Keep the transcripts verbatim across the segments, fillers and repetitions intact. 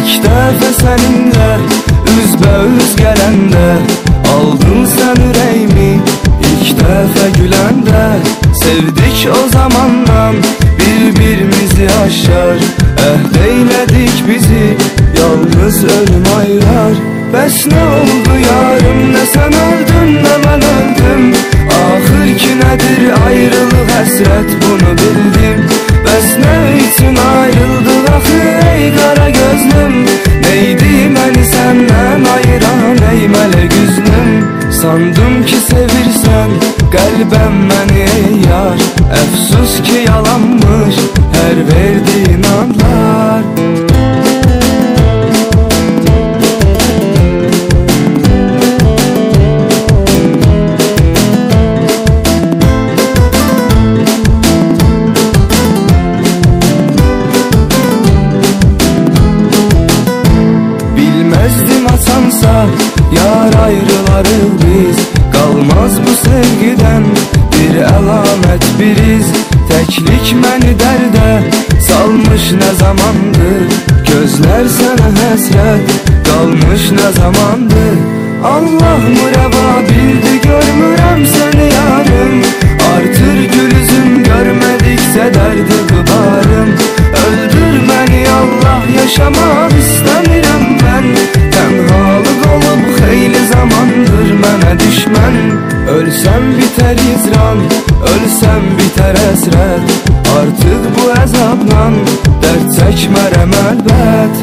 İlk dəfə səninlə üzbəüz gələndə aldın sən ürəyimi, ilk dəfə güləndə sevdik o zamandan bir-birimizi aşar, əhd eylədik bizi yalnız ölüm ayırar. Bəs nə oldu yarım, nə sən öldün, nə mən öldüm, axır ki nədir ayrılıq həsrət, bunu bildim. Bəs nə üçün ayrıldıq axı ey qara gözlüm, neydi məni səndən ayıran ey mələk üzlüm. Sandım ki sevirsən qəlbəm məni ey yar, əfsus ki yalanmış hər verdiyin anlar. Bilməzdim açansa yar ayrılarıq biz, qalmaz bu sevgidən bir əlamət bir iz. Təklik məni dərdə salmış nə zamandır, gözlər sənə həsrət qalmış nə zamandır. Allah mürəva bildi görmürəm səni yarım, artır gülüzüm görmədikcə dərdi qıbarım. Öldür məni Allah, yaşamaq istəmirəm mən, tənhalıq olub xeyli zamandır mənə düşmən. Ölsəm bitər izran, ölsəm bitər əsrət, artıq bu əzabdan dərd çəkmərəm əlbət.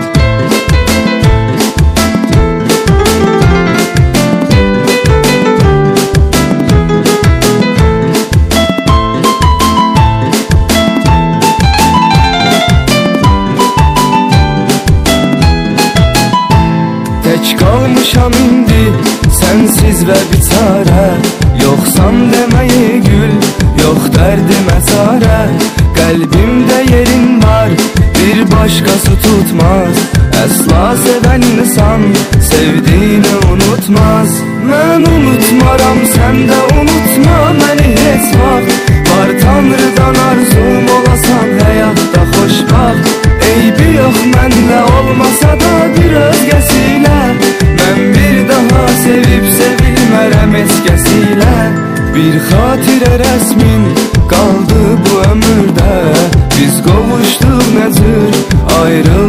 Tək qalmışam indi, sənsiz və biçarə, yoxsan deməyi gül, yox dərdimə çarə. Qəlbimdə yerin var, bir başqası tutmaz, əsla sevən insan sevdiyini unutmaz. Mən unutmaram, sən də unutma məni heç vaxt, var Tanrıdan arzum olasan həyatda xoşbaxt. Eybi yox mənlə olmasa da bir özgəsilə, mən bir daha sevib sevilmərəm eskəsilə. Bir xatirə rəsmin qaldı bu ömürdə, biz qovuşduq nə cür ayrılıq.